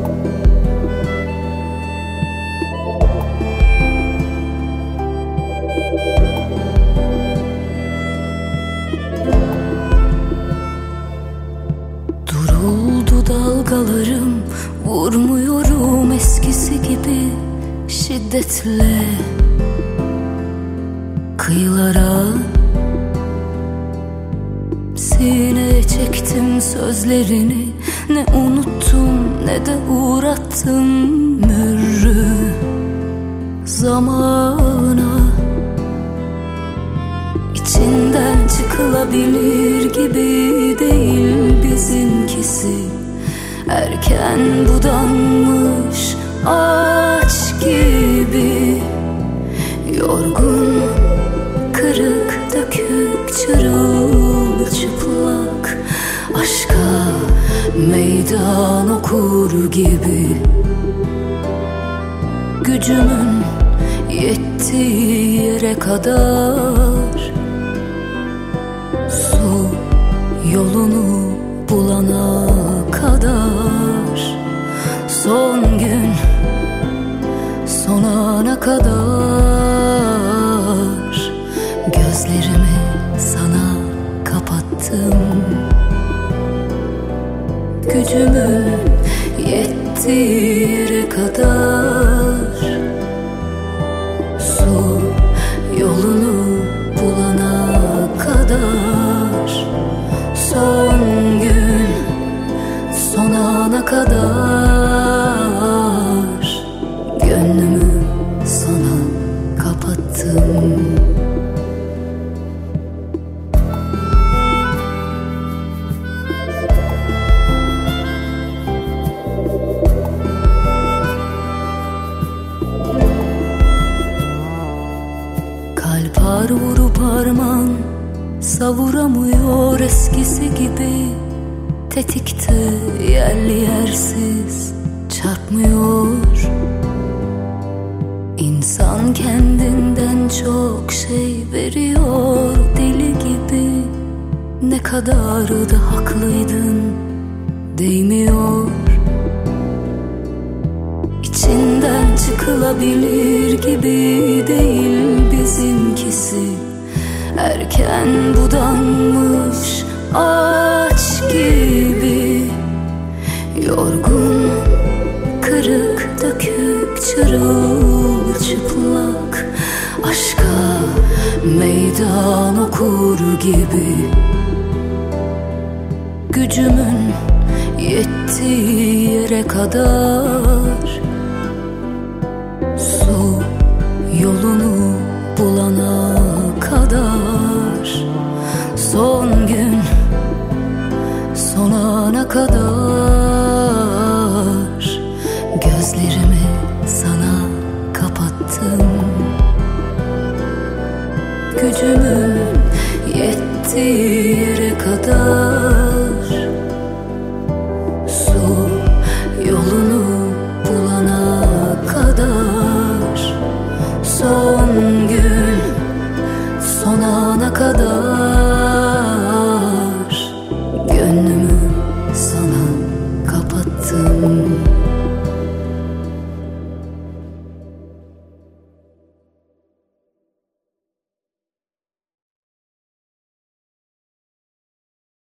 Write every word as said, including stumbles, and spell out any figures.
Duruldu dalgalarım, vurmuyorum eskisi gibi şiddetle kıyılara. Sineye çektim sözlerini, ne unuttum ne de uğrattım mürrü zamana. İçinden çıkılabilir gibi değil bizimkisi, erken budanmış ağaç gibi. Yorgun, kırık, dökük, çırılçıplak, aşka meydan okur gibi. Gücümün yettiği yere kadar, su yolunu bulana kadar, son gün son ana kadar, gözlerimi sana kapattım. Gücümün yettiği yere kadar, su yolunu bulana kadar, son gün son ana kadar, gönlümü sana kapattım. Kalp har vurup harman savuramıyor eskisi gibi. Tetikte yerli yersiz çarpmıyor. İnsan kendinden çok şey veriyor deli gibi. Ne kadar da haklıydın değmiyor. İçinden çıkılabilir gibi değil bizimkisi, erken budanmış ağaç gibi. Yorgun, kırık, dökük, çırılçıplak, aşka meydan okur gibi. Gücümün yettiği yere kadar, su yolunu bulana kadar, son gün son ana kadar, gözlerimi sana kapattım. Gücümün yettiği